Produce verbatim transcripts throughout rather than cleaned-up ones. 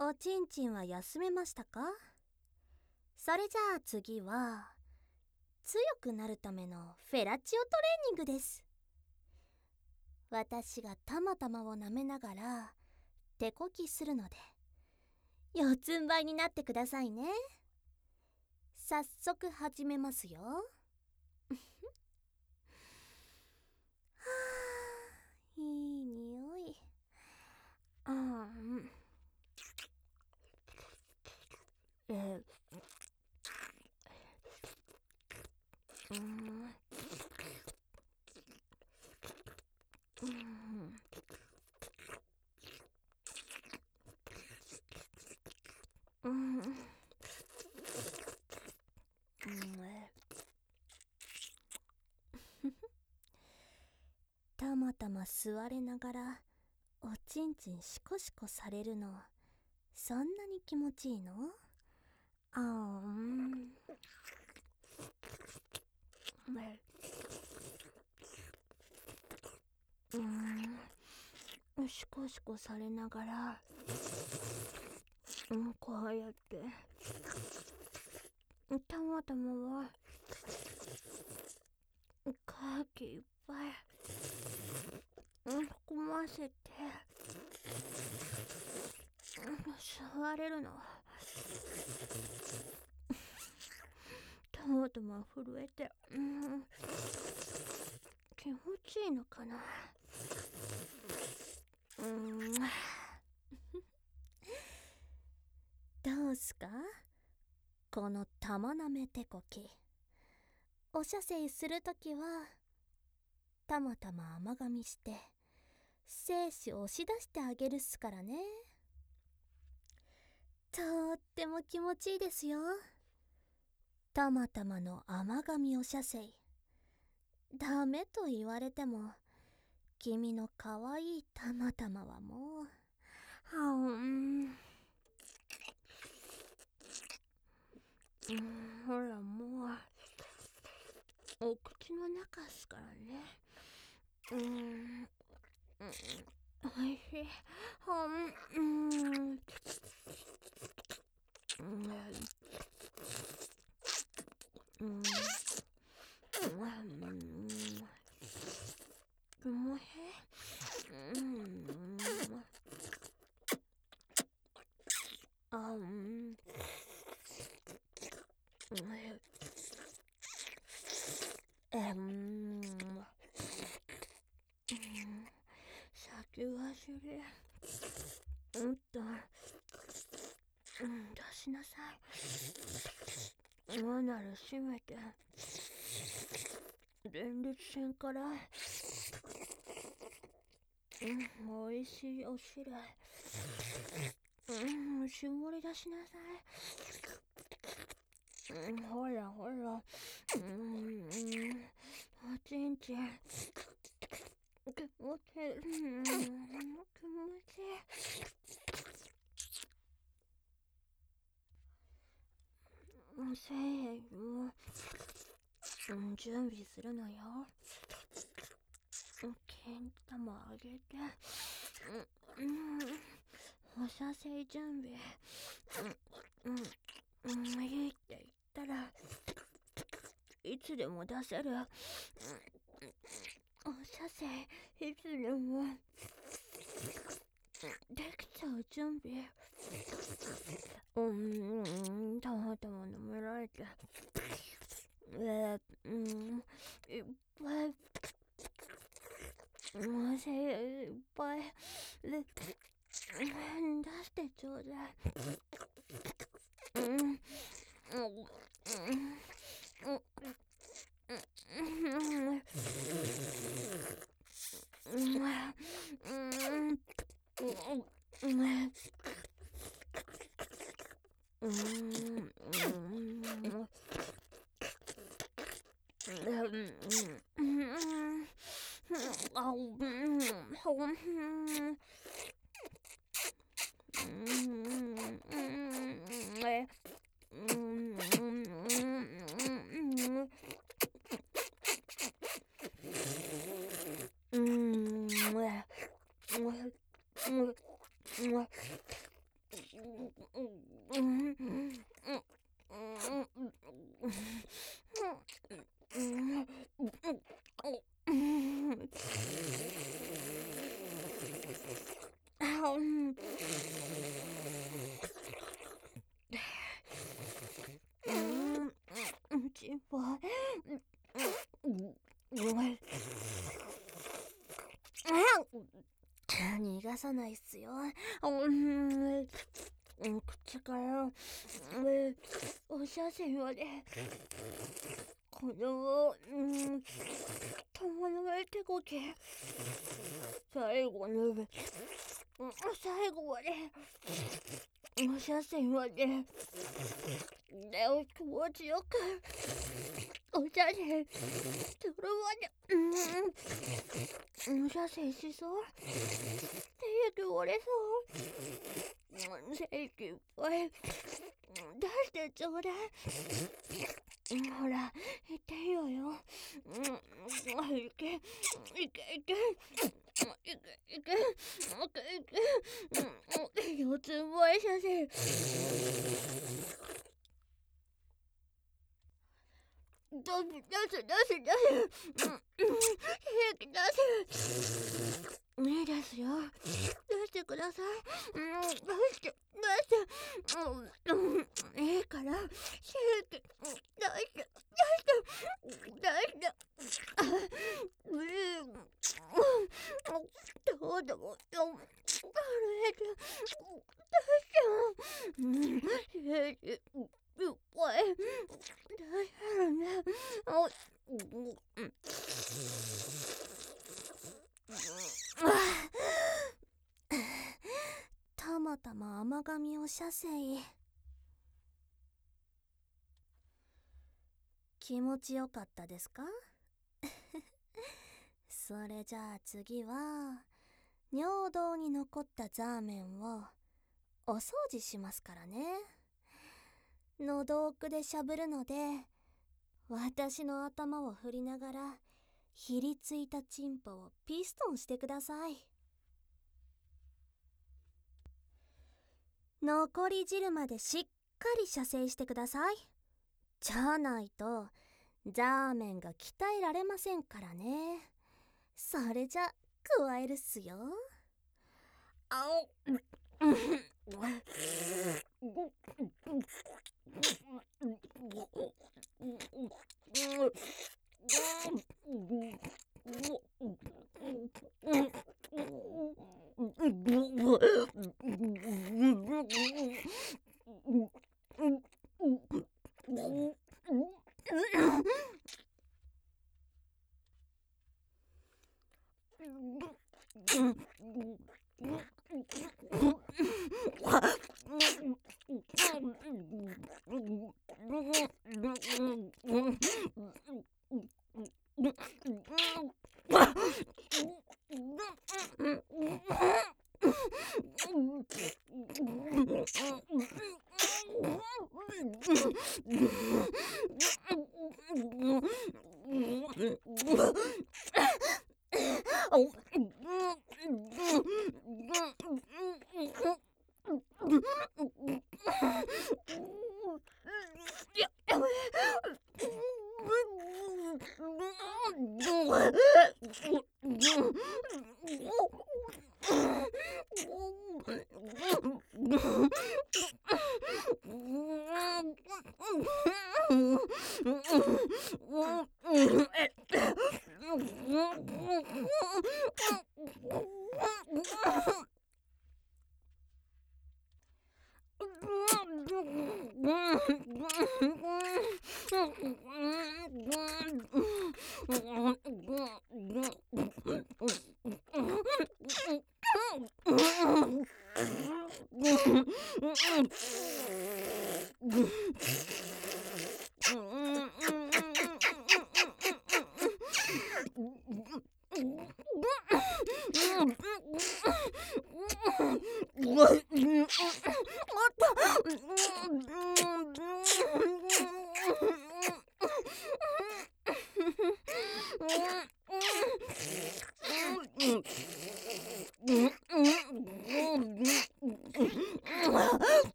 おちんちんは休めましたか？それじゃあ次は強くなるためのフェラチオトレーニングです。私がたまたまを舐めながら手こきするので四つん這いになってくださいね。早速始めますよ。はあ、いい匂い。うん。えうん。うん。うん。うん。たまたま座れながらおちんちんシコシコされるの、そんなに気持ちいいの？あーん。うん、シコシコされながら、うん、こうやってたまたまはカキいっぱい、うん、含ませて、うん、座れるの。たまたま震えて、うん、気持ちいいのかな。うん。どうすかこの玉なめ手こき。お射精するときはたまたま甘噛みして精子を押し出してあげるっすからね。とっても気持ちいいですよ。たまたまの甘噛みお射精。ダメと言われても君のかわいいたまたまはもうはん、うん、ほらもうお口の中っすからね。うん、おいしい。ほん、うん、うん、うん、うん、うん、あ、うん、え、うん、先走り。うんと、うん、出しなさい。今なら閉めて、前立腺から、うん、おいしいおしらい、うん、絞り出しなさい。うん、ほらほら、うん、おちんちん、気持ちいい、うん、気持ちいい。精液も、うん、準備するのよ。金玉あげて、うん、お射精準備、うん、うん、いいって言ったらいつでも出せる。お射精いつでもできちゃう準備。うん、たまたま舐められて、えー、うん、いっぱい、うん、精いっぱいで、出してちょうだい。うん、うん、うん、うん、 心配。逃がさないっすよ。口からお写真までこの玉の手こき最後の最後までお写真まで気持ちよくお写真撮るまでお写真しそう手言われそう精一杯出してちょうだい。ほら言っていいよよ。いけいけいけいけいけいけいけ四つん這い写真出せ出せ出せ出せ出せいいですよ。出してください。出して出していいからシェイキ出して出して出してどうでもよ軽いけ出してシェイキいっぱい出せるね。たまたま甘噛みを射精。気持ちよかったですか？それじゃあ次は尿道に残ったザーメンをお掃除しますからね。喉奥でしゃぶるので私の頭を振りながらひりついたチンポをピストンしてください。残り汁までしっかり射精してください。じゃないとザーメンが鍛えられませんからね。それじゃ加えるっすよ。あお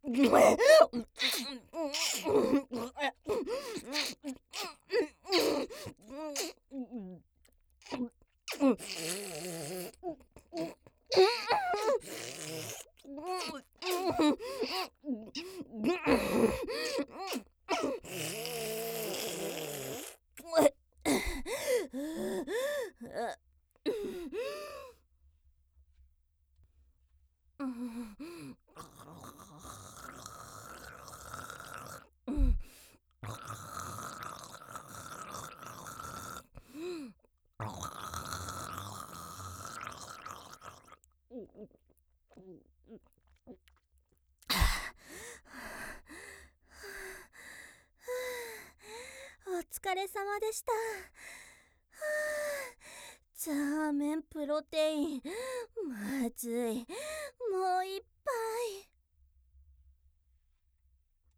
お疲れ様でした。ザーメンプロテイン、まずい。もう一杯。